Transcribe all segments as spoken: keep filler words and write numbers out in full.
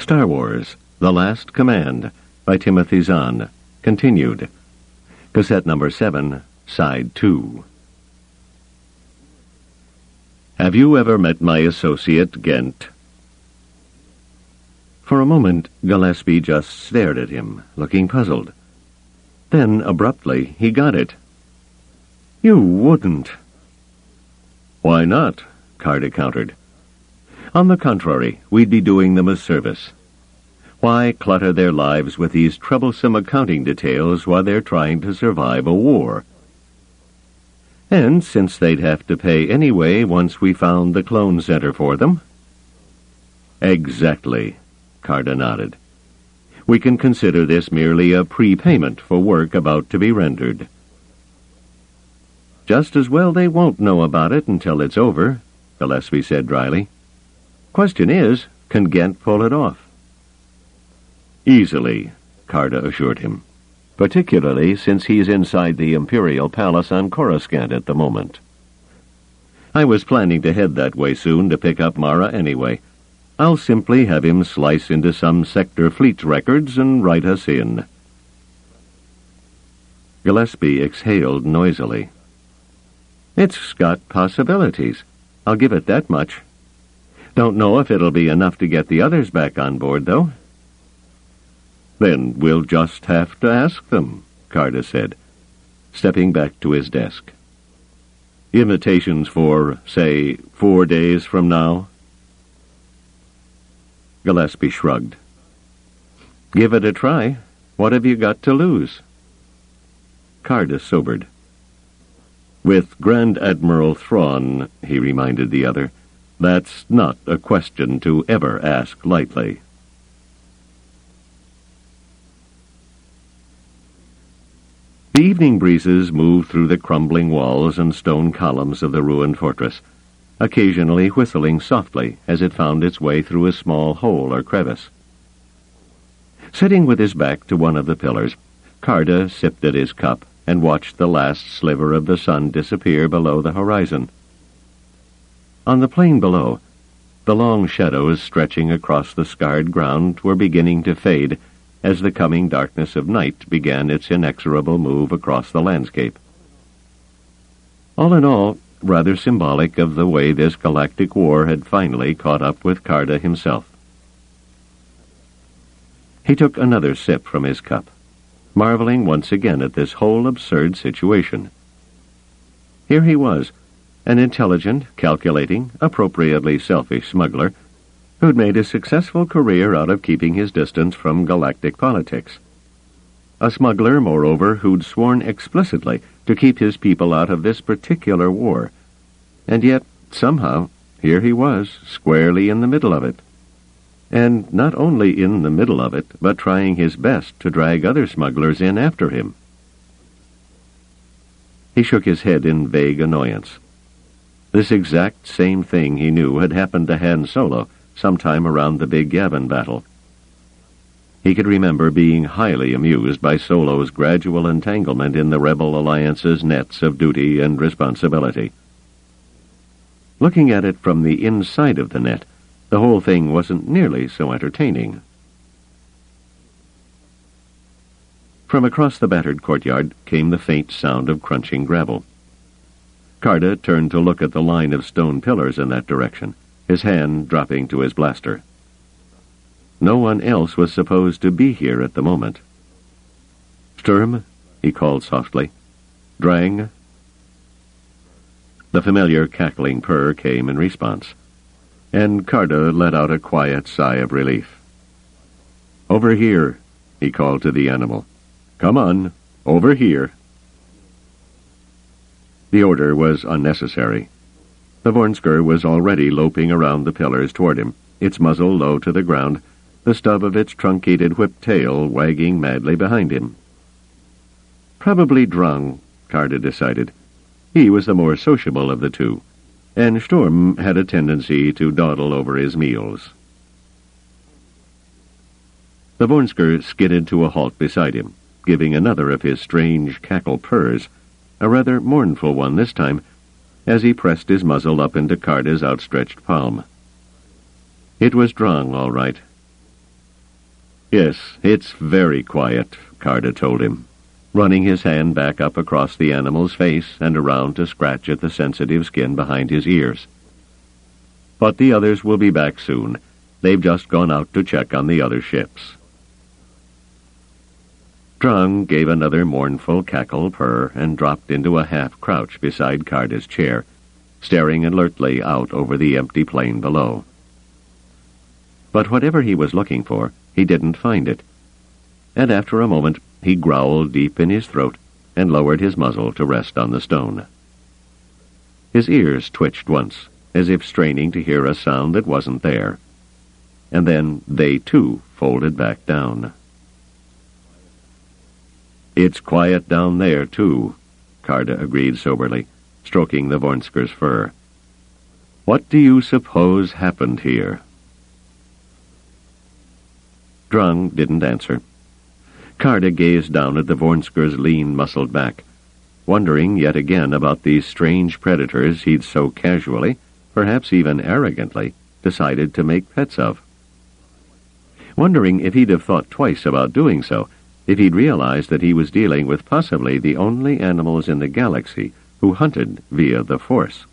Star Wars, The Last Command, by Timothy Zahn, continued. Cassette number seven, side two. Have you ever met my associate, Ghent? For a moment, Gillespie just stared at him, looking puzzled. Then, abruptly, he got it. You wouldn't. Why not? Carter countered. On the contrary, we'd be doing them a service. Why clutter their lives with these troublesome accounting details while they're trying to survive a war? And since they'd have to pay anyway once we found the clone center for them? Exactly, Carter nodded. We can consider this merely a prepayment for work about to be rendered. Just as well they won't know about it until it's over, Gillespie said dryly. Question is, can Ghent pull it off? Easily, Carter assured him, particularly since he's inside the Imperial Palace on Coruscant at the moment. I was planning to head that way soon to pick up Mara anyway. I'll simply have him slice into some sector fleet records and write us in. Gillespie exhaled noisily. It's got possibilities. I'll give it that much. Don't know if it'll be enough to get the others back on board, though. Then we'll just have to ask them, Carter said, stepping back to his desk. Invitations for, say, four days from now? Gillespie shrugged. Give it a try. What have you got to lose? Carter sobered. With Grand Admiral Thrawn, he reminded the other, that's not a question to ever ask lightly. The evening breezes moved through the crumbling walls and stone columns of the ruined fortress, occasionally whistling softly as it found its way through a small hole or crevice. Sitting with his back to one of the pillars, Carter sipped at his cup and watched the last sliver of the sun disappear below the horizon. On the plain below, the long shadows stretching across the scarred ground were beginning to fade as the coming darkness of night began its inexorable move across the landscape. All in all, rather symbolic of the way this galactic war had finally caught up with Carter himself. He took another sip from his cup, marveling once again at this whole absurd situation. Here he was, an intelligent, calculating, appropriately selfish smuggler who'd made a successful career out of keeping his distance from galactic politics. A smuggler, moreover, who'd sworn explicitly to keep his people out of this particular war. And yet, somehow, here he was, squarely in the middle of it. And not only in the middle of it, but trying his best to drag other smugglers in after him. He shook his head in vague annoyance. This exact same thing, he knew, had happened to Han Solo sometime around the Big Yavin battle. He could remember being highly amused by Solo's gradual entanglement in the Rebel Alliance's nets of duty and responsibility. Looking at it from the inside of the net, the whole thing wasn't nearly so entertaining. From across the battered courtyard came the faint sound of crunching gravel. Carter turned to look at the line of stone pillars in that direction, his hand dropping to his blaster. No one else was supposed to be here at the moment. Sturm, he called softly. Drang. The familiar cackling purr came in response, and Carter let out a quiet sigh of relief. Over here, he called to the animal. Come on, over here. The order was unnecessary. The Vornsker was already loping around the pillars toward him, its muzzle low to the ground, the stub of its truncated whip tail wagging madly behind him. Probably Drang, Carter decided. He was the more sociable of the two, and Sturm had a tendency to dawdle over his meals. The Vornsker skidded to a halt beside him, giving another of his strange cackle purrs, a rather mournful one this time, as he pressed his muzzle up into Carter's outstretched palm. It was Drang, all right. Yes, it's very quiet, Carter told him, running his hand back up across the animal's face and around to scratch at the sensitive skin behind his ears. But the others will be back soon. They've just gone out to check on the other ships. Drang gave another mournful cackle purr and dropped into a half-crouch beside Carter's chair, staring alertly out over the empty plain below. But whatever he was looking for, he didn't find it, and after a moment he growled deep in his throat and lowered his muzzle to rest on the stone. His ears twitched once, as if straining to hear a sound that wasn't there, and then they too folded back down. "It's quiet down there, too," Carter agreed soberly, stroking the Vornsker's fur. "What do you suppose happened here?" Drang didn't answer. Carter gazed down at the Vornsker's lean, muscled back, wondering yet again about these strange predators he'd so casually, perhaps even arrogantly, decided to make pets of. Wondering if he'd have thought twice about doing so, if he'd realized that he was dealing with possibly the only animals in the galaxy who hunted via the Force.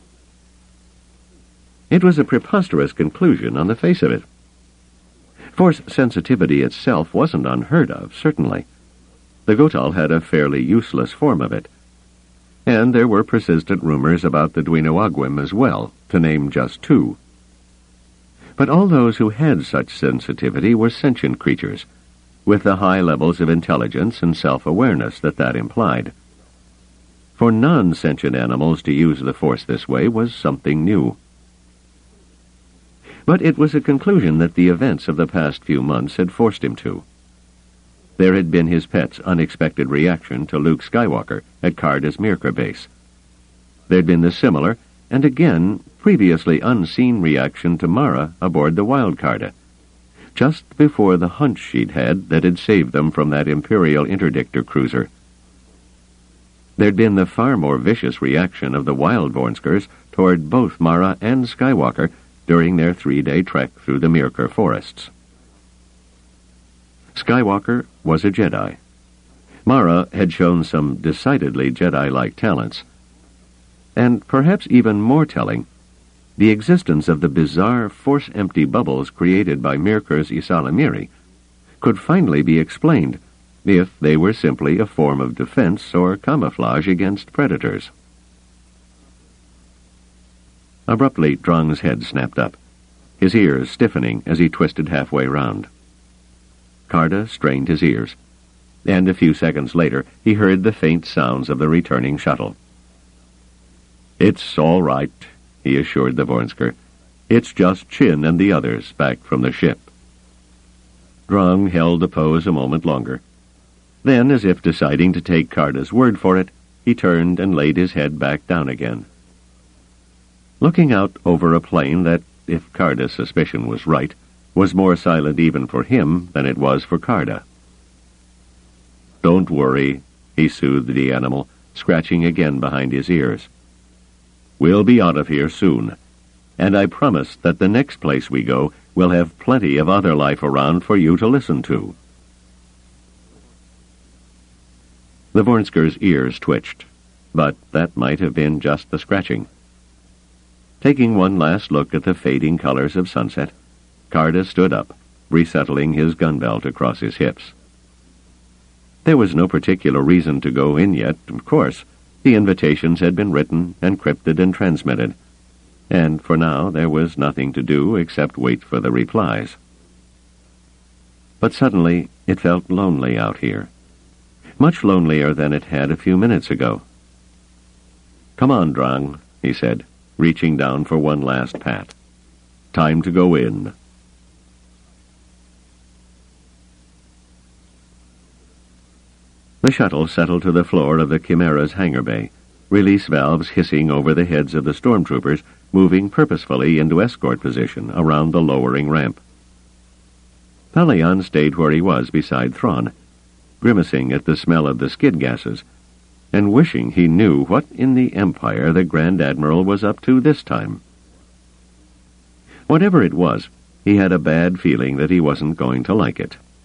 It was a preposterous conclusion on the face of it. Force sensitivity itself wasn't unheard of, certainly. The Gotal had a fairly useless form of it. And there were persistent rumors about the Dwinawagwim as well, to name just two. But all those who had such sensitivity were sentient creatures, with the high levels of intelligence and self-awareness that that implied. For non-sentient animals to use the Force this way was something new. But it was a conclusion that the events of the past few months had forced him to. There had been his pet's unexpected reaction to Luke Skywalker at Carda's Mirkor base. There'd been the similar, and again, previously unseen reaction to Mara aboard the Wild Carda, just before the hunch she'd had that had saved them from that Imperial Interdictor cruiser. There'd been the far more vicious reaction of the Wild Vornskers toward both Mara and Skywalker during their three-day trek through the Mirkor forests. Skywalker was a Jedi. Mara had shown some decidedly Jedi-like talents. And perhaps even more telling, the existence of the bizarre Force-empty bubbles created by Mirkor's Ysalamiri could finally be explained if they were simply a form of defense or camouflage against predators. Abruptly, Drang's head snapped up, his ears stiffening as he twisted halfway round. Carda strained his ears, and a few seconds later he heard the faint sounds of the returning shuttle. "It's all right," he assured the Vornsker. "It's just Chin and the others back from the ship." Drang held the pose a moment longer. Then, as if deciding to take Carda's word for it, he turned and laid his head back down again. Looking out over a plain that, if Carda's suspicion was right, was more silent even for him than it was for Carda. "Don't worry," he soothed the animal, scratching again behind his ears. "We'll be out of here soon, and I promise that the next place we go will have plenty of other life around for you to listen to." The Vornsker's ears twitched, but that might have been just the scratching. Taking one last look at the fading colors of sunset, Carda stood up, resettling his gun belt across his hips. There was no particular reason to go in yet, of course. The invitations had been written, encrypted, and transmitted, and for now there was nothing to do except wait for the replies. But suddenly it felt lonely out here, much lonelier than it had a few minutes ago. "Come on, Drang," he said, reaching down for one last pat. "Time to go in." The shuttle settled to the floor of the Chimera's hangar bay, release valves hissing over the heads of the stormtroopers, moving purposefully into escort position around the lowering ramp. Pelion stayed where he was beside Thrawn, grimacing at the smell of the skid gases, and wishing he knew what in the Empire the Grand Admiral was up to this time. Whatever it was, he had a bad feeling that he wasn't going to like it.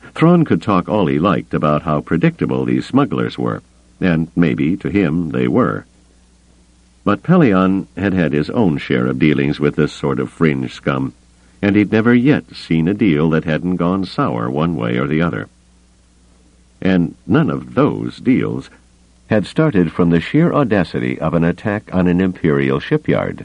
Thrawn could talk all he liked about how predictable these smugglers were, and maybe, to him, they were. But Pellaeon had had his own share of dealings with this sort of fringe scum, and he'd never yet seen a deal that hadn't gone sour one way or the other. And none of those deals had started from the sheer audacity of an attack on an Imperial shipyard.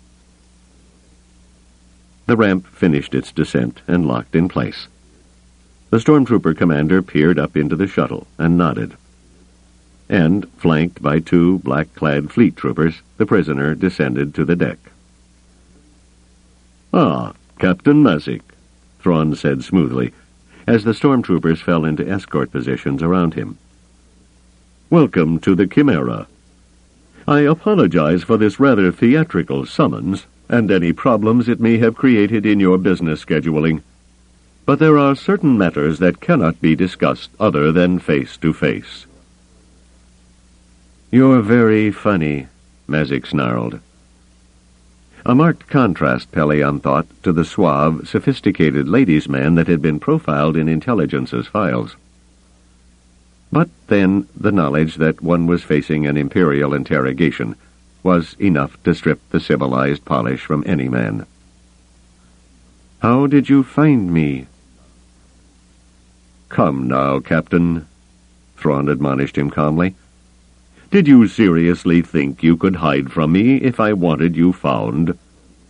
The ramp finished its descent and locked in place. The stormtrooper commander peered up into the shuttle and nodded. And, flanked by two black-clad fleet troopers, the prisoner descended to the deck. "Ah, Captain Mazik," Thrawn said smoothly, as the stormtroopers fell into escort positions around him. "Welcome to the Chimera. I apologize for this rather theatrical summons, and any problems it may have created in your business scheduling. But there are certain matters that cannot be discussed other than face-to-face." "You're very funny," Mazik snarled. A marked contrast, Pellaeon thought, to the suave, sophisticated ladies' man that had been profiled in intelligence's files. But then the knowledge that one was facing an Imperial interrogation was enough to strip the civilized polish from any man. "How did you find me?" "Come now, Captain," Thrawn admonished him calmly. "Did you seriously think you could hide from me if I wanted you found?"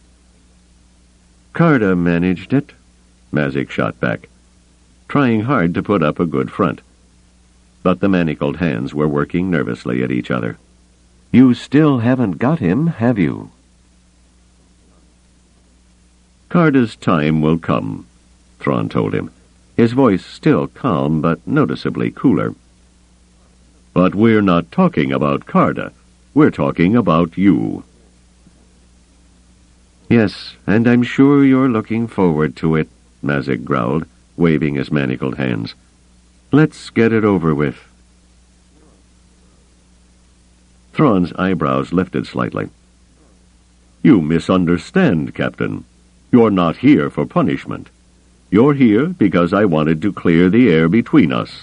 "Carda managed it," Mazik shot back, trying hard to put up a good front. But the manacled hands were working nervously at each other. "You still haven't got him, have you?" "Carda's time will come," Thrawn told him, his voice still calm but noticeably cooler. "But we're not talking about Carda. We're talking about you." "Yes, and I'm sure you're looking forward to it," Mazik growled, waving his manacled hands. "Let's get it over with." Thrawn's eyebrows lifted slightly. "You misunderstand, Captain. You're not here for punishment. You're here because I wanted to clear the air between us."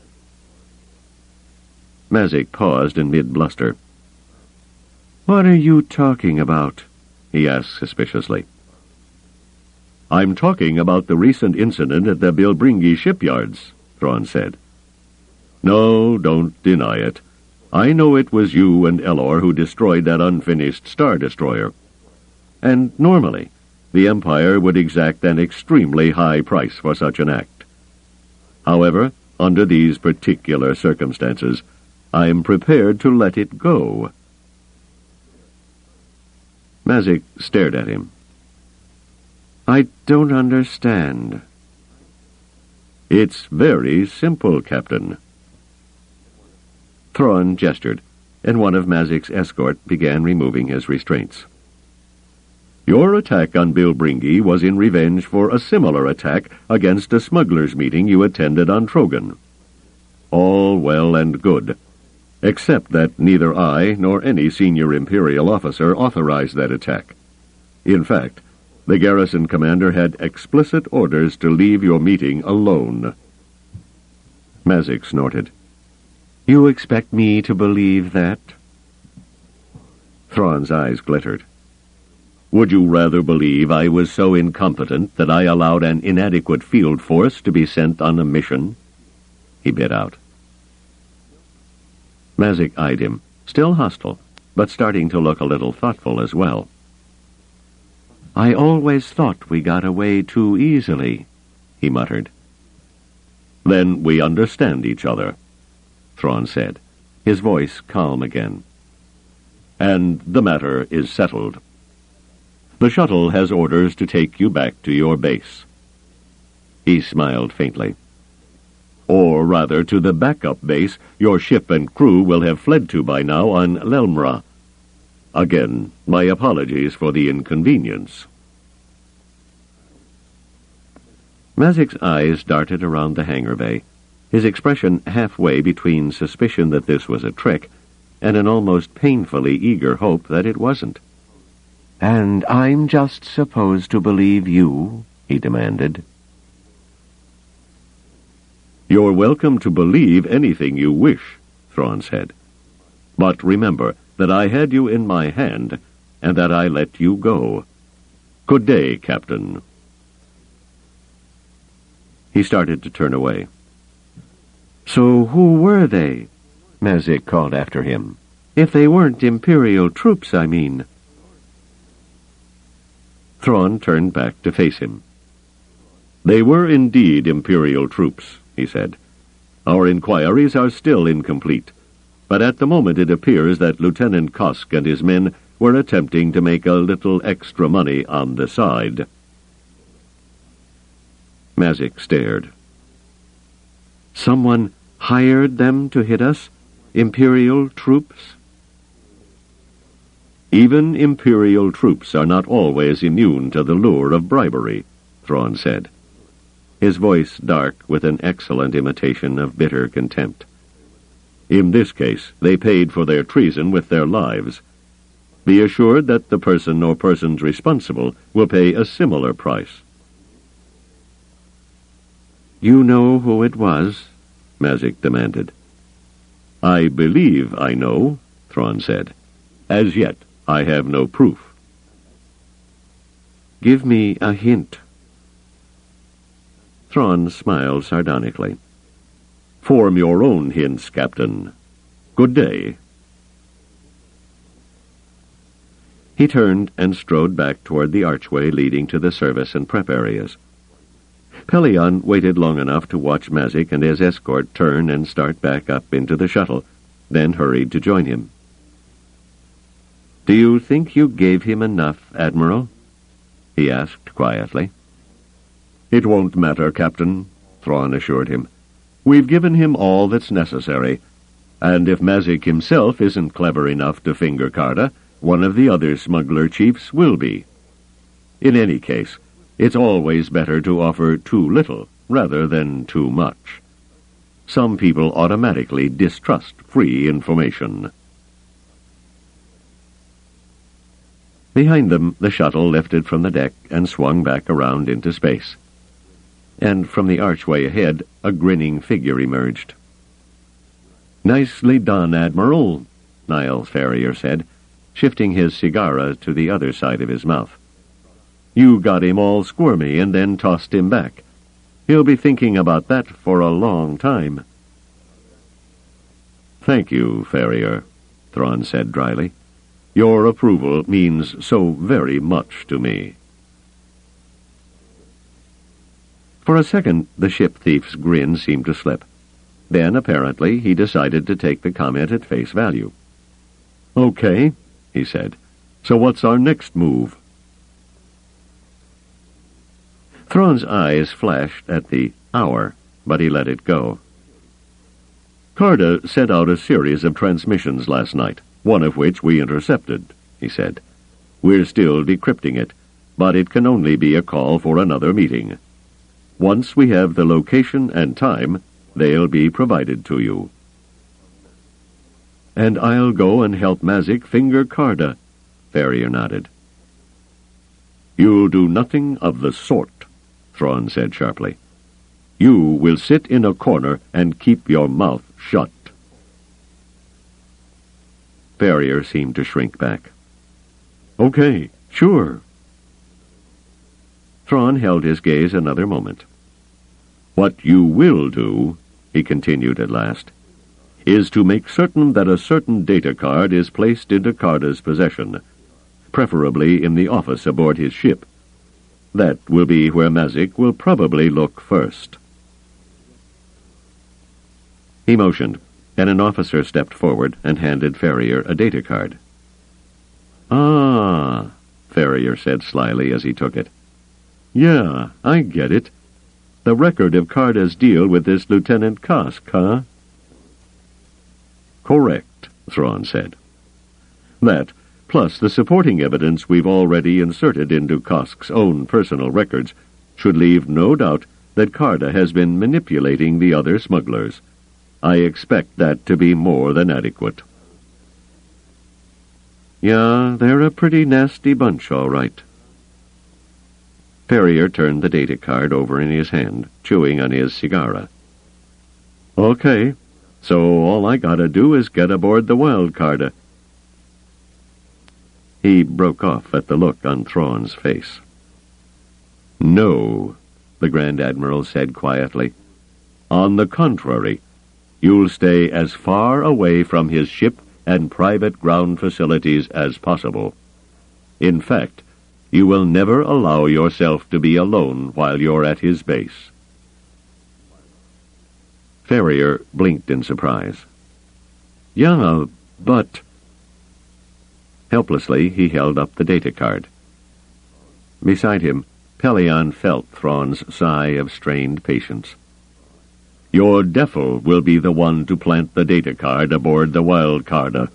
Mazik paused in mid-bluster. "What are you talking about?" he asked suspiciously. "I'm talking about the recent incident at the Bilbringi shipyards," Thrawn said. "No, don't deny it. I know it was you and Elor who destroyed that unfinished Star Destroyer. And normally, the Empire would exact an extremely high price for such an act. However, under these particular circumstances, I am prepared to let it go." Mazik stared at him. "I don't understand." "It's very simple, Captain." Thrawn gestured, and one of Mazik's escort began removing his restraints. "Your attack on Bilbringi was in revenge for a similar attack against a smugglers' meeting you attended on Trogan. All well and good, except that neither I nor any senior Imperial officer authorized that attack. In fact, the garrison commander had explicit orders to leave your meeting alone." Mazik snorted. "You expect me to believe that?" Thrawn's eyes glittered. "Would you rather believe I was so incompetent that I allowed an inadequate field force to be sent on a mission?" he bit out. Mazik eyed him, still hostile, but starting to look a little thoughtful as well. "I always thought we got away too easily," he muttered. "Then we understand each other," Thrawn said, his voice calm again. "And the matter is settled. The shuttle has orders to take you back to your base." He smiled faintly. "Or rather to the backup base your ship and crew will have fled to by now on Lelmra. Again, my apologies for the inconvenience." Mazik's eyes darted around the hangar bay, his expression halfway between suspicion that this was a trick and an almost painfully eager hope that it wasn't. "And I'm just supposed to believe you?" he demanded. "You're welcome to believe anything you wish," Thrawn said. "But remember that I had you in my hand, and that I let you go. Good day, Captain." He started to turn away. "So who were they?" Mazik called after him. "If they weren't Imperial troops, I mean." Thrawn turned back to face him. "They were indeed Imperial troops," he said. "Our inquiries are still incomplete, but at the moment it appears that Lieutenant Kosk and his men were attempting to make a little extra money on the side." Mazik stared. "Someone hired them to hit us? Imperial troops?" "Even Imperial troops are not always immune to the lure of bribery," Thrawn said, his voice dark with an excellent imitation of bitter contempt. "In this case, they paid for their treason with their lives. Be assured that the person or persons responsible will pay a similar price." "You know who it was?" Mazik demanded. "I believe I know," Thrawn said. "As yet, I have no proof." "Give me a hint." Thrawn smiled sardonically. "Form your own hints, Captain. Good day." He turned and strode back toward the archway leading to the service and prep areas. Pellaeon waited long enough to watch Mazik and his escort turn and start back up into the shuttle, then hurried to join him. "Do you think you gave him enough, Admiral?" he asked quietly. "It won't matter, Captain," Thrawn assured him. "We've given him all that's necessary, and if Mazik himself isn't clever enough to finger Carda, one of the other smuggler chiefs will be. In any case, it's always better to offer too little rather than too much. Some people automatically distrust free information." Behind them, the shuttle lifted from the deck and swung back around into space. And from the archway ahead, a grinning figure emerged. "Nicely done, Admiral," Niles Ferrier said, shifting his cigar to the other side of his mouth. "You got him all squirmy and then tossed him back. He'll be thinking about that for a long time." "Thank you, Ferrier," Thrawn said dryly. "Your approval means so very much to me." For a second, the ship thief's grin seemed to slip. Then, apparently, he decided to take the comment at face value. "Okay," he said. "So what's our next move?" Thrawn's eyes flashed at the hour, but he let it go. "Carda sent out a series of transmissions last night, one of which we intercepted," he said. "We're still decrypting it, but it can only be a call for another meeting. Once we have the location and time, they'll be provided to you." "And I'll go and help Mazik finger Carda," Ferrier nodded. "You'll do nothing of the sort," Thrawn said sharply. "You will sit in a corner and keep your mouth shut." Ferrier seemed to shrink back. "Okay, sure." Thrawn held his gaze another moment. "What you will do," he continued at last, "is to make certain that a certain data card is placed into Carda's possession, preferably in the office aboard his ship. That will be where Mazik will probably look first." He motioned, and an officer stepped forward and handed Ferrier a data card. "Ah," Ferrier said slyly as he took it. "Yeah, I get it. The record of Carda's deal with this Lieutenant Kosk, huh?" "Correct," Thrawn said. "That, plus the supporting evidence we've already inserted into Kosk's own personal records, should leave no doubt that Carda has been manipulating the other smugglers. I expect that to be more than adequate." "Yeah, they're a pretty nasty bunch, all right." Ferrier turned the data card over in his hand, chewing on his cigar. Okay, so all I gotta do is get aboard the Wildcarda. He broke off at the look on Thrawn's face. No, the Grand Admiral said quietly. On the contrary, you'll stay as far away from his ship and private ground facilities as possible. In fact, you will never allow yourself to be alone while you're at his base. Ferrier blinked in surprise. Yeah, but... Helplessly, he held up the data card. Beside him, Pellaeon felt Thrawn's sigh of strained patience. Your Defil will be the one to plant the data card aboard the Wildcarda.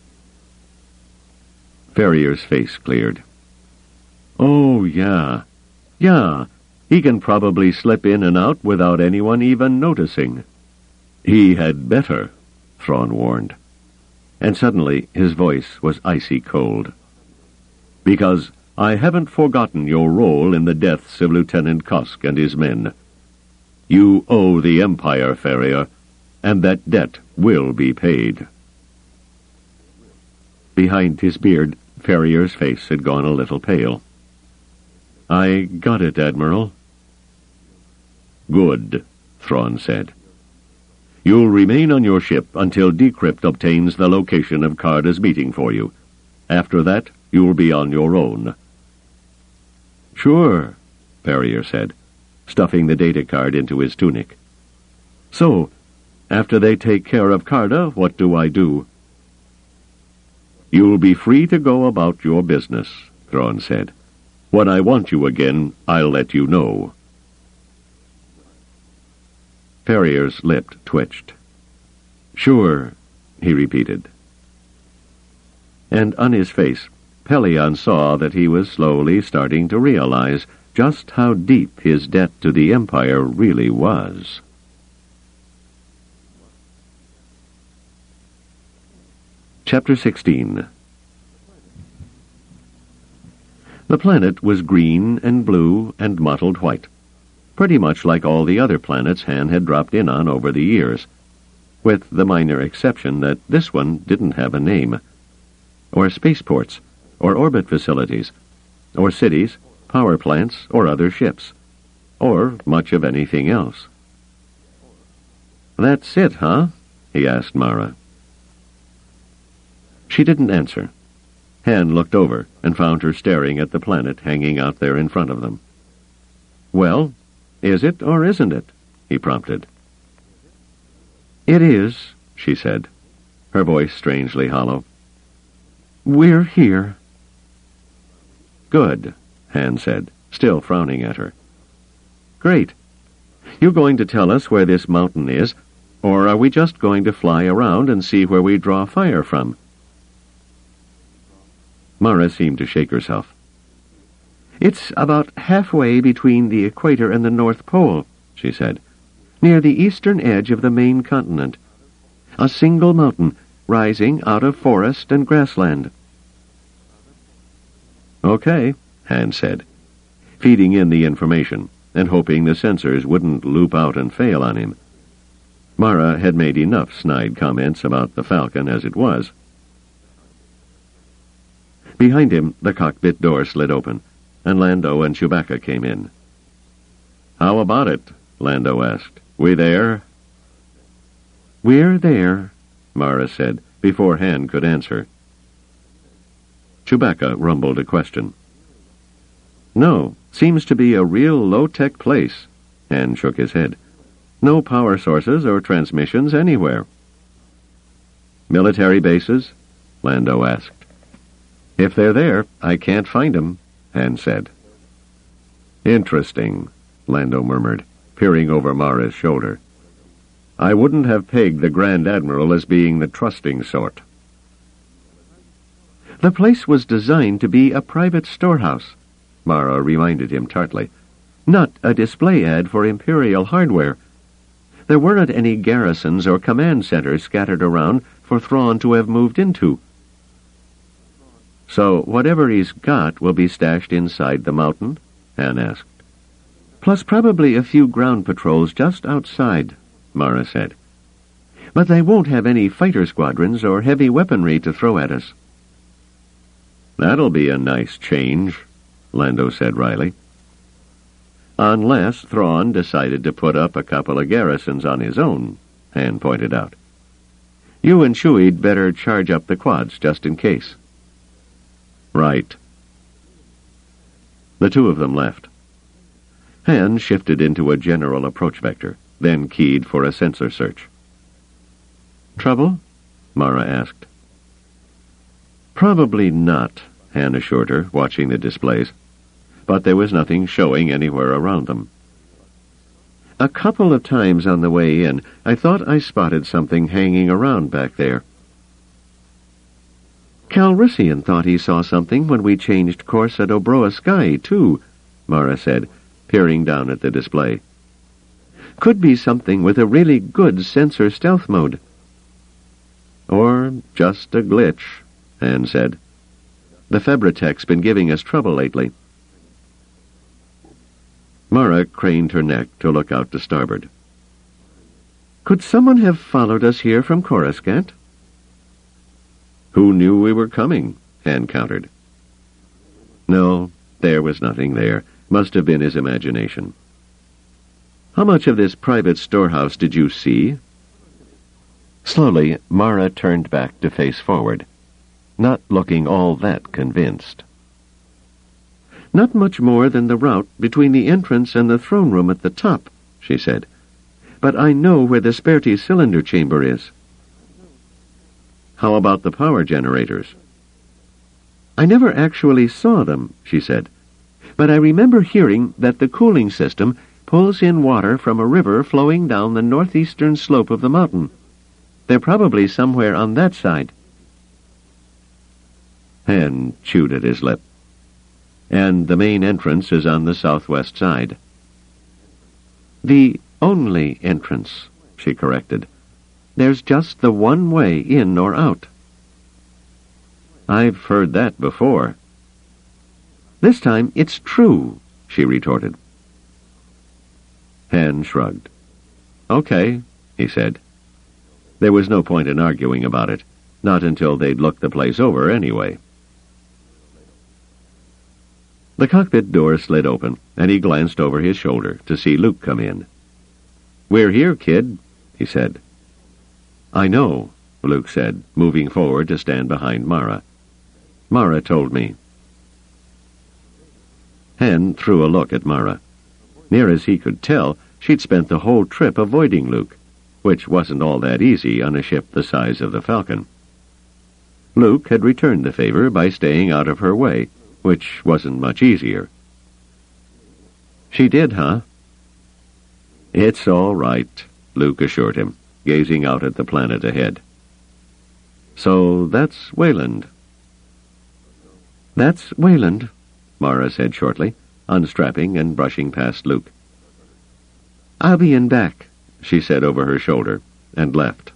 Ferrier's face cleared. Oh, yeah. Yeah, he can probably slip in and out without anyone even noticing. He had better, Thrawn warned. And suddenly his voice was icy cold. Because I haven't forgotten your role in the deaths of Lieutenant Kosk and his men. You owe the Empire, Ferrier, and that debt will be paid. Behind his beard, Ferrier's face had gone a little pale. I got it, Admiral. Good, Thrawn said. You'll remain on your ship until Decrypt obtains the location of Carda's meeting for you. After that, you'll be on your own. Sure, Ferrier said, stuffing the data card into his tunic. So, after they take care of Carda, what do I do? You'll be free to go about your business, Thrawn said. When I want you again, I'll let you know. Ferrier's lip twitched. Sure, he repeated. And on his face, Pellaeon saw that he was slowly starting to realize just how deep his debt to the Empire really was. Chapter sixteen. The planet was green and blue and mottled white, pretty much like all the other planets Han had dropped in on over the years, with the minor exception that this one didn't have a name, or spaceports, or orbit facilities, or cities, power plants, or other ships, or much of anything else. That's it, huh? He asked Mara. She didn't answer. Han looked over and found her staring at the planet hanging out there in front of them. Well, is it or isn't it? He prompted. It is, she said, her voice strangely hollow. We're here. Good, Han said, still frowning at her. Great. You going to tell us where this mountain is, or are we just going to fly around and see where we draw fire from? Mara seemed to shake herself. It's about halfway between the equator and the North Pole, she said, near the eastern edge of the main continent. A single mountain, rising out of forest and grassland. Okay, Han said, feeding in the information and hoping the sensors wouldn't loop out and fail on him. Mara had made enough snide comments about the Falcon as it was. Behind him, the cockpit door slid open, and Lando and Chewbacca came in. How about it? Lando asked. We there? We're there, Mara said, before Han could answer. Chewbacca rumbled a question. No, seems to be a real low-tech place, Han shook his head. No power sources or transmissions anywhere. Military bases? Lando asked. If they're there, I can't find 'em, Han said. Interesting, Lando murmured, peering over Mara's shoulder. I wouldn't have pegged the Grand Admiral as being the trusting sort. The place was designed to be a private storehouse, Mara reminded him tartly, not a display ad for Imperial hardware. There weren't any garrisons or command centers scattered around for Thrawn to have moved into. So whatever he's got will be stashed inside the mountain? Han asked. Plus probably a few ground patrols just outside, Mara said, But they won't have any fighter squadrons or heavy weaponry to throw at us. That'll be a nice change, Lando said wryly. Unless Thrawn decided to put up a couple of garrisons on his own, Han pointed out. You and Chewie'd better charge up the quads just in case. Right. The two of them left. Han shifted into a general approach vector, then keyed for a sensor search. Trouble? Mara asked. Probably not, Han assured her, watching the displays. But there was nothing showing anywhere around them. A couple of times on the way in, I thought I spotted something hanging around back there. Calrissian thought he saw something when we changed course at Obroa Sky, too, Mara said, peering down at the display. Could be something with a really good sensor stealth mode. Or just a glitch, Han said. The Febretech's been giving us trouble lately. Mara craned her neck to look out to starboard. Could someone have followed us here from Coruscant? Who knew we were coming? Han countered. No, there was nothing there. Must have been his imagination. How much of this private storehouse did you see? Slowly, Mara turned back to face forward, not looking all that convinced. Not much more than the route between the entrance and the throne room at the top, she said. But I know where the Sperti cylinder chamber is. How about the power generators? I never actually saw them, she said. But I remember hearing that the cooling system pulls in water from a river flowing down the northeastern slope of the mountain. They're probably somewhere on that side. Han chewed at his lip. And the main entrance is on the southwest side. The only entrance, she corrected. There's just the one way in or out. I've heard that before. This time it's true, she retorted. Han shrugged. Okay, he said. There was no point in arguing about it, not until they'd looked the place over anyway. The cockpit door slid open, and he glanced over his shoulder to see Luke come in. We're here, kid, he said. I know, Luke said, moving forward to stand behind Mara. Mara told me. Han threw a look at Mara. Near as he could tell, she'd spent the whole trip avoiding Luke, which wasn't all that easy on a ship the size of the Falcon. Luke had returned the favor by staying out of her way, which wasn't much easier. She did, huh? It's all right, Luke assured him, gazing out at the planet ahead. So that's Wayland. That's Wayland, Mara said shortly, unstrapping and brushing past Luke. I'll be in back, she said over her shoulder, and left.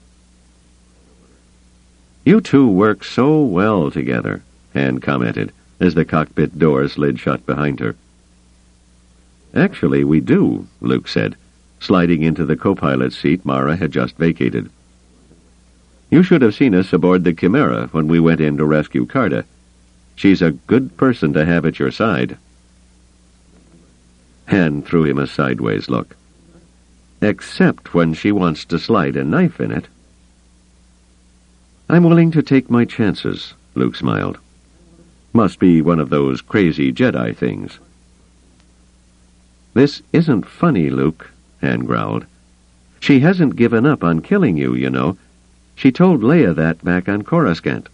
You two work so well together, Han commented, as the cockpit door slid shut behind her. Actually, we do, Luke said, sliding into the co-pilot seat Mara had just vacated. You should have seen us aboard the Chimera when we went in to rescue Carta. She's a good person to have at your side. Han threw him a sideways look. Except when she wants to slide a knife in it. I'm willing to take my chances, Luke smiled. Must be one of those crazy Jedi things. This isn't funny, Luke, Han growled. She hasn't given up on killing you, you know. She told Leia that back on Coruscant.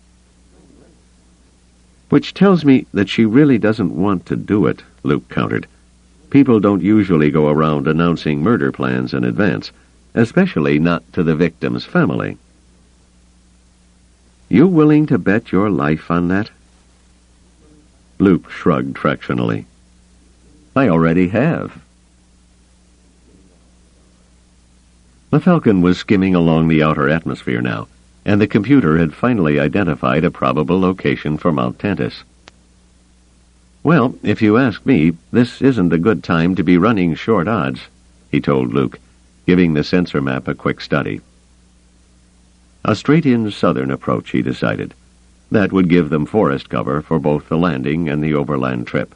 Which tells me that she really doesn't want to do it, Luke countered. People don't usually go around announcing murder plans in advance, especially not to the victim's family. You willing to bet your life on that? Luke shrugged fractionally. I already have. The Falcon was skimming along the outer atmosphere now, and the computer had finally identified a probable location for Mount Tantus. Well, if you ask me, this isn't a good time to be running short odds, he told Luke, giving the sensor map a quick study. A straight-in southern approach, he decided. That would give them forest cover for both the landing and the overland trip.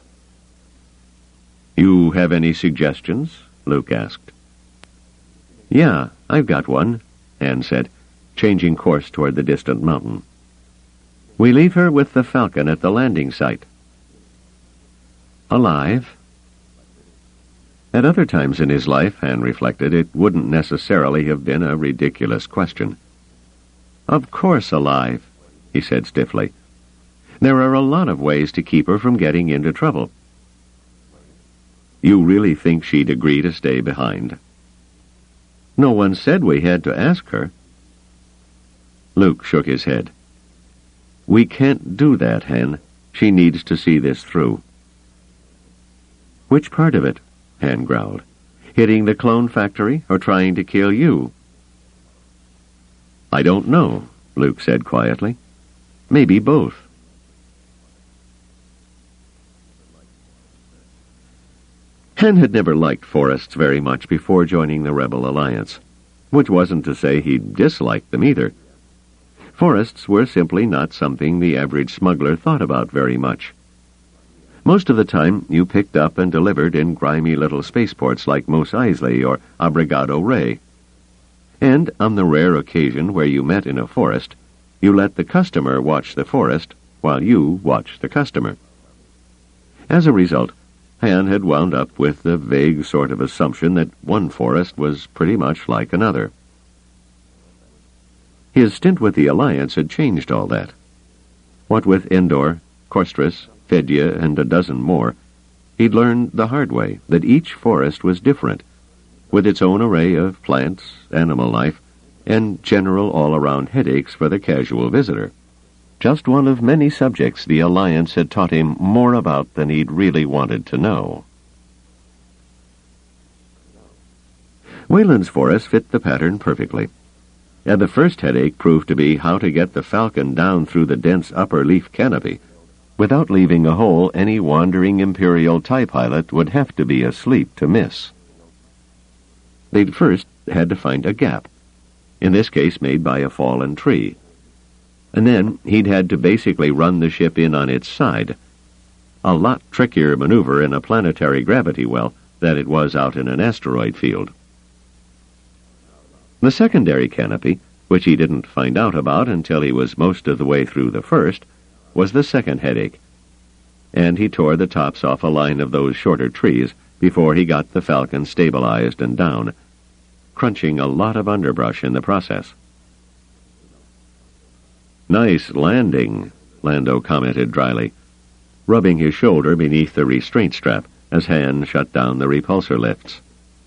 "You have any suggestions?" Luke asked. "Yeah, I've got one," Anne said, changing course toward the distant mountain. "We leave her with the falcon at the landing site." "Alive?" At other times in his life, Anne reflected, it wouldn't necessarily have been a ridiculous question. "Of course alive," he said stiffly. "There are a lot of ways to keep her from getting into trouble." "You really think she'd agree to stay behind?" "No one said we had to ask her." Luke shook his head. "We can't do that, Hen. She needs to see this through." "Which part of it?" Han growled. "Hitting the clone factory or trying to kill you?" "I don't know," Luke said quietly. "Maybe both." Han had never liked forests very much before joining the Rebel Alliance, which wasn't to say he disliked them either. Forests were simply not something the average smuggler thought about very much. Most of the time, you picked up and delivered in grimy little spaceports like Mos Eisley or Abrigado Ray. And on the rare occasion where you met in a forest, you let the customer watch the forest while you watched the customer. As a result, Han had wound up with the vague sort of assumption that one forest was pretty much like another. His stint with the Alliance had changed all that. What with Endor, Kostris, Fedya, and a dozen more, he'd learned the hard way that each forest was different, with its own array of plants, animal life, and general all-around headaches for the casual visitor. Just one of many subjects the Alliance had taught him more about than he'd really wanted to know. Wayland's forest fit the pattern perfectly, and the first headache proved to be how to get the falcon down through the dense upper leaf canopy without leaving a hole any wandering Imperial TIE pilot would have to be asleep to miss. They'd first had to find a gap, in this case made by a fallen tree, and then he'd had to basically run the ship in on its side, a lot trickier maneuver in a planetary gravity well than it was out in an asteroid field. The secondary canopy, which he didn't find out about until he was most of the way through the first, was the second headache, and he tore the tops off a line of those shorter trees before he got the falcon stabilized and down, crunching a lot of underbrush in the process. "Nice landing," Lando commented dryly, rubbing his shoulder beneath the restraint strap as Han shut down the repulsor lifts.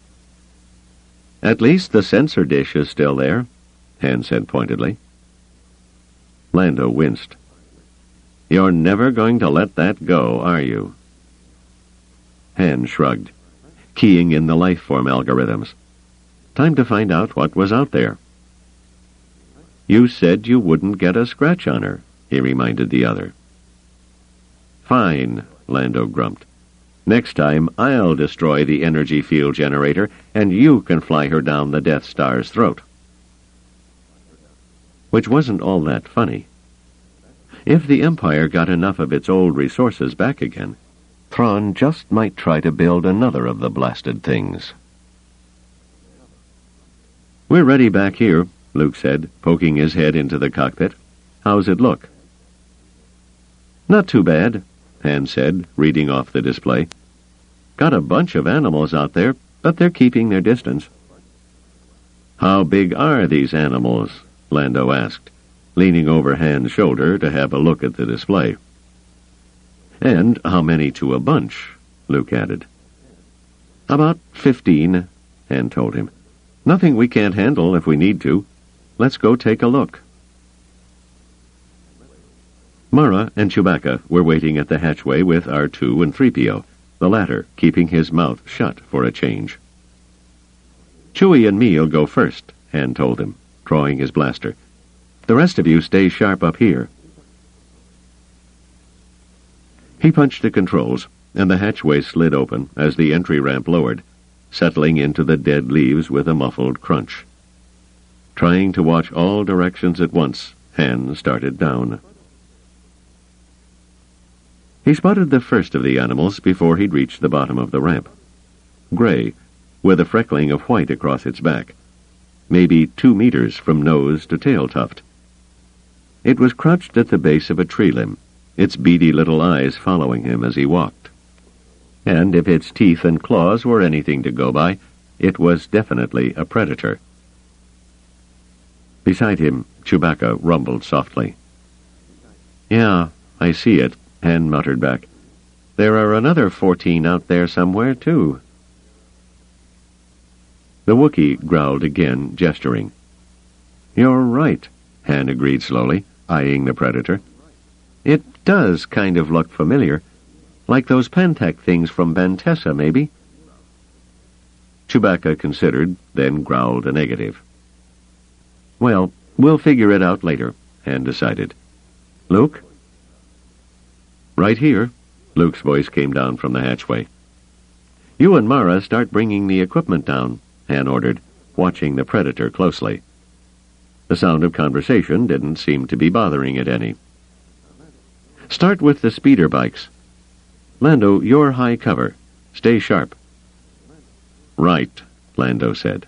"At least the sensor dish is still there," Han said pointedly. Lando winced. "You're never going to let that go, are you?" Han shrugged, keying in the life-form algorithms. Time to find out what was out there. "You said you wouldn't get a scratch on her," he reminded the other. "Fine," Lando grumped. "Next time I'll destroy the energy field generator, and you can fly her down the Death Star's throat." Which wasn't all that funny. If the Empire got enough of its old resources back again, Thrawn just might try to build another of the blasted things. "We're ready back here," Luke said, poking his head into the cockpit. "How's it look?" "Not too bad," Han said, reading off the display. "Got a bunch of animals out there, but they're keeping their distance." "How big are these animals?" Lando asked, leaning over Han's shoulder to have a look at the display. "And how many to a bunch?" Luke added. "About fifteen," Han told him. "Nothing we can't handle if we need to. Let's go take a look." Mara and Chewbacca were waiting at the hatchway with R two and three P O, the latter keeping his mouth shut for a change. "Chewie and me'll go first," Han told him, drawing his blaster. "The rest of you stay sharp up here." He punched the controls, and the hatchway slid open as the entry ramp lowered, settling into the dead leaves with a muffled crunch. Trying to watch all directions at once, Han started down. He spotted the first of the animals before he'd reached the bottom of the ramp. Gray, with a freckling of white across its back, maybe two meters from nose to tail tuft. It was crouched at the base of a tree limb, its beady little eyes following him as he walked. And if its teeth and claws were anything to go by, it was definitely a predator. Beside him, Chewbacca rumbled softly. "Yeah, I see it," Han muttered back. "There are another fourteen out there somewhere, too." The Wookiee growled again, gesturing. "You're right," Han agreed slowly, eyeing the predator. "It does kind of look familiar. Like those Pantech things from Bantessa, maybe?" Chewbacca considered, then growled a negative. "Well, we'll figure it out later," Han decided. "Luke?" "Right here," Luke's voice came down from the hatchway. "You and Mara start bringing the equipment down," Han ordered, watching the predator closely. The sound of conversation didn't seem to be bothering it any. "Start with the speeder bikes. Lando, you're high cover. Stay sharp." "Right," Lando said.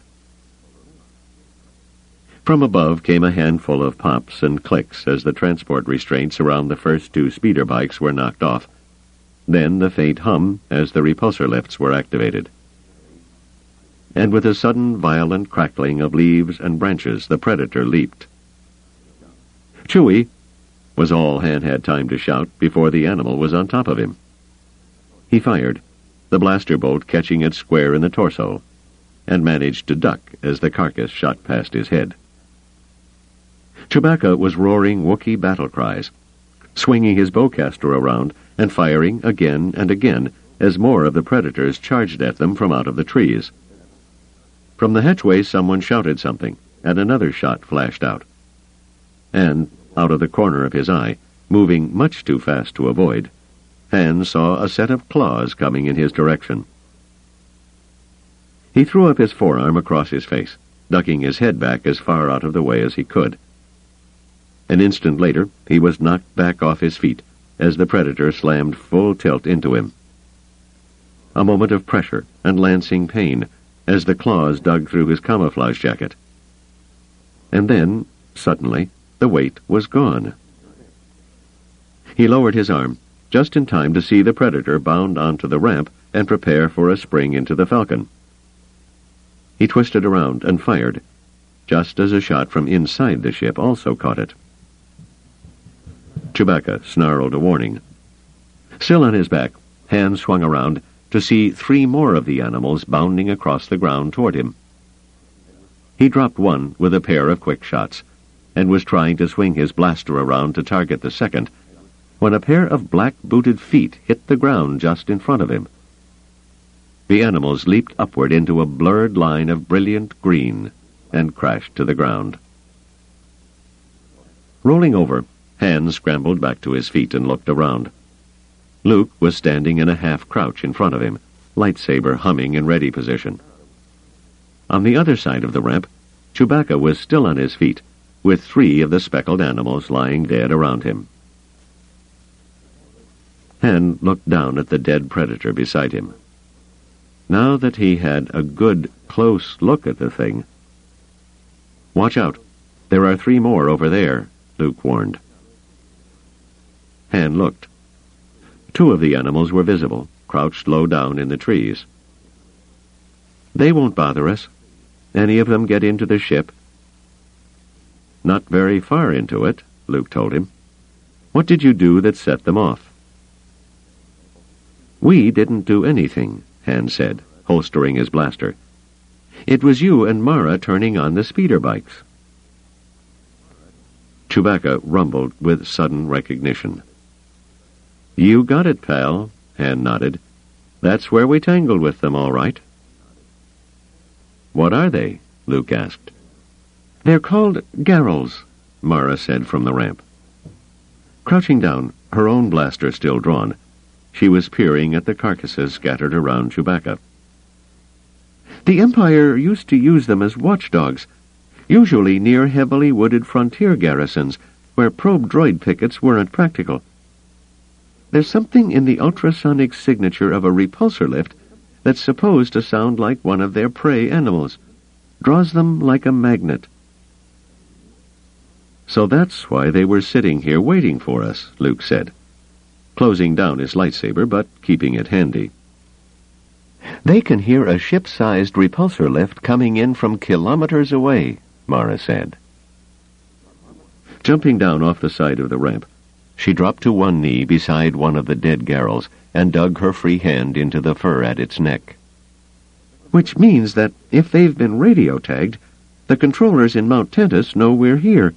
From above came a handful of pops and clicks as the transport restraints around the first two speeder bikes were knocked off. Then the faint hum as the repulsor lifts were activated. And with a sudden violent crackling of leaves and branches, the predator leaped. "Chewie!" was all Han had time to shout before the animal was on top of him. He fired, the blaster bolt catching it square in the torso, and managed to duck as the carcass shot past his head. Chewbacca was roaring Wookiee battle cries, swinging his bowcaster around and firing again and again as more of the predators charged at them from out of the trees. From the hatchway someone shouted something, and another shot flashed out. And, out of the corner of his eye, moving much too fast to avoid, Han saw a set of claws coming in his direction. He threw up his forearm across his face, ducking his head back as far out of the way as he could. An instant later, he was knocked back off his feet as the predator slammed full tilt into him. A moment of pressure and lancing pain as the claws dug through his camouflage jacket. And then, suddenly, the weight was gone. He lowered his arm, just in time to see the predator bound onto the ramp and prepare for a spring into the Falcon. He twisted around and fired, just as a shot from inside the ship also caught it. Chewbacca snarled a warning. Still on his back, Han swung around to see three more of the animals bounding across the ground toward him. He dropped one with a pair of quick shots, and was trying to swing his blaster around to target the second, when a pair of black-booted feet hit the ground just in front of him. The animals leaped upward into a blurred line of brilliant green and crashed to the ground. Rolling over, Han scrambled back to his feet and looked around. Luke was standing in a half-crouch in front of him, lightsaber humming in ready position. On the other side of the ramp, Chewbacca was still on his feet, with three of the speckled animals lying dead around him. Han looked down at the dead predator beside him. Now that he had a good, close look at the thing... "Watch out! There are three more over there," Luke warned. Han looked. Two of the animals were visible, crouched low down in the trees. "They won't bother us. Any of them get into the ship?" "Not very far into it," Luke told him. "What did you do that set them off?" "We didn't do anything," Han said, holstering his blaster. "It was you and Mara turning on the speeder bikes." Chewbacca rumbled with sudden recognition. "You got it, pal," Han nodded. "That's where we tangled with them, all right." "What are they?" Luke asked. "They're called Garrels," Mara said from the ramp. Crouching down, her own blaster still drawn, she was peering at the carcasses scattered around Chewbacca. "The Empire used to use them as watchdogs. usually near heavily wooded frontier garrisons where probe droid pickets weren't practical. There's something in the ultrasonic signature of a repulsor lift that's supposed to sound like one of their prey animals. Draws them like a magnet. So that's why they were sitting here waiting for us, Luke said, closing down his lightsaber but keeping it handy. They can hear a ship-sized repulsor lift coming in from kilometers away, Mara said. Jumping down off the side of the ramp, she dropped to one knee beside one of the dead Garrels and dug her free hand into the fur at its neck. Which means that if they've been radio-tagged, the controllers in Mount Tentus know we're here.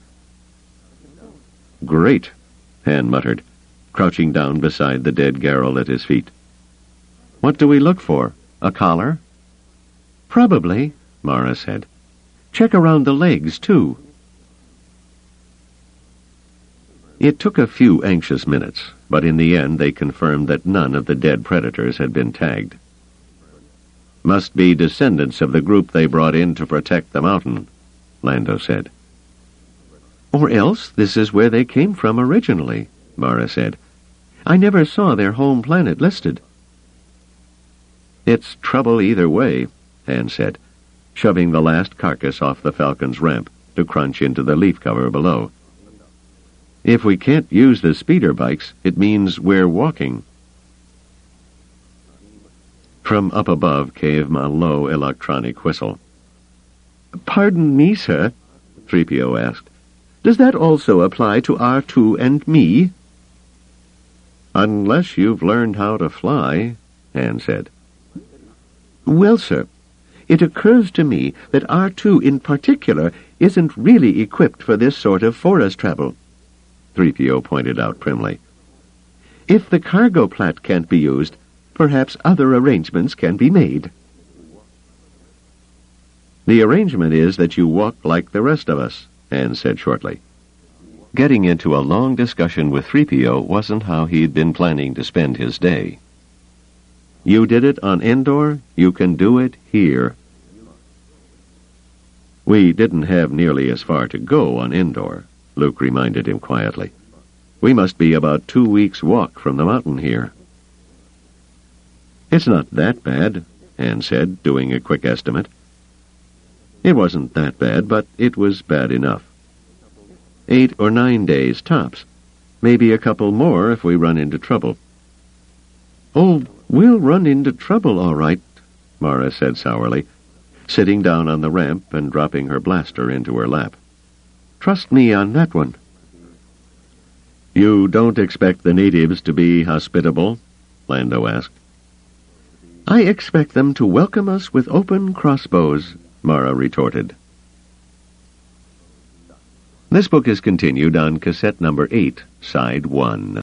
Great, Han muttered, crouching down beside the dead Garrel at his feet. What do we look for? A collar? Probably, Mara said. Check around the legs, too. It took a few anxious minutes, but in the end they confirmed that none of the dead predators had been tagged. Must be descendants of the group they brought in to protect the mountain, Lando said. Or else this is where they came from originally, Mara said. I never saw their home planet listed. It's trouble either way, Han said, shoving the last carcass off the Falcon's ramp to crunch into the leaf cover below. If we can't use the speeder bikes, it means we're walking. From up above came a low electronic whistle. Pardon me, sir, three P O asked. Does that also apply to R two and me? Unless you've learned how to fly, Han said. Well, sir, it occurs to me that R two in particular isn't really equipped for this sort of forest travel, three P O pointed out primly. If the cargo plat can't be used, perhaps other arrangements can be made. The arrangement is that you walk like the rest of us, Han said shortly. Getting into a long discussion with three P O wasn't how he'd been planning to spend his day. You did it on Endor, you can do it here. We didn't have nearly as far to go on Endor, Luke reminded him quietly. We must be about two weeks' walk from the mountain here. It's not that bad, Han said, doing a quick estimate. It wasn't that bad, but it was bad enough. Eight or nine days tops. Maybe a couple more if we run into trouble. Oh, we'll run into trouble, all right, Mara said sourly, sitting down on the ramp and dropping her blaster into her lap. Trust me on that one. You don't expect the natives to be hospitable? Lando asked. I expect them to welcome us with open crossbows, Mara retorted. This book is continued on cassette number eight, side one.